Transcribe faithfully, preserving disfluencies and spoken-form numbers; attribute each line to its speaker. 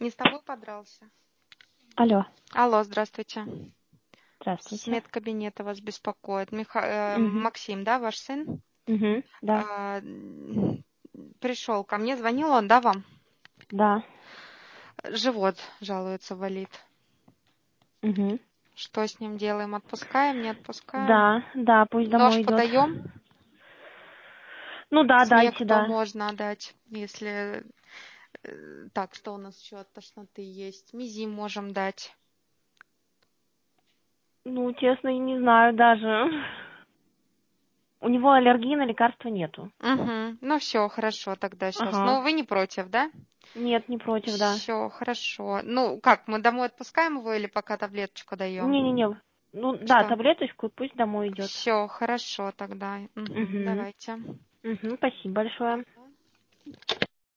Speaker 1: Не с тобой подрался?
Speaker 2: Алло.
Speaker 1: Алло, здравствуйте. С
Speaker 2: Здравствуйте.
Speaker 1: медкабинета вас беспокоит. Миха... э,
Speaker 2: Угу.
Speaker 1: Максим, да, ваш сын?
Speaker 2: Угу. Да.
Speaker 1: А, м, пришел ко мне, звонил он, да, вам?
Speaker 2: Да.
Speaker 1: Живот жалуется, болит.
Speaker 2: Угу.
Speaker 1: Что с ним делаем? Отпускаем, не отпускаем?
Speaker 2: Да, да, пусть
Speaker 1: Нож
Speaker 2: домой идет.
Speaker 1: подаем?
Speaker 2: Ну да, дайте,
Speaker 1: Смекту
Speaker 2: да.
Speaker 1: можно дать, если... э, Так, что у нас еще от тошноты есть? Мизим можем дать.
Speaker 2: Ну, честно, я не знаю даже. У него аллергии на лекарства нету.
Speaker 1: Угу. Ну все, хорошо тогда сейчас.
Speaker 2: Ага.
Speaker 1: Ну, вы не против, да?
Speaker 2: Нет, не против, да.
Speaker 1: Все, хорошо. Ну, как, мы домой отпускаем его или пока таблеточку даем?
Speaker 2: Не-не-не. Ну да,
Speaker 1: Что?
Speaker 2: таблеточку, пусть домой идет.
Speaker 1: Все, хорошо тогда. Мгм,
Speaker 2: Угу.
Speaker 1: давайте.
Speaker 2: Угу. Спасибо большое.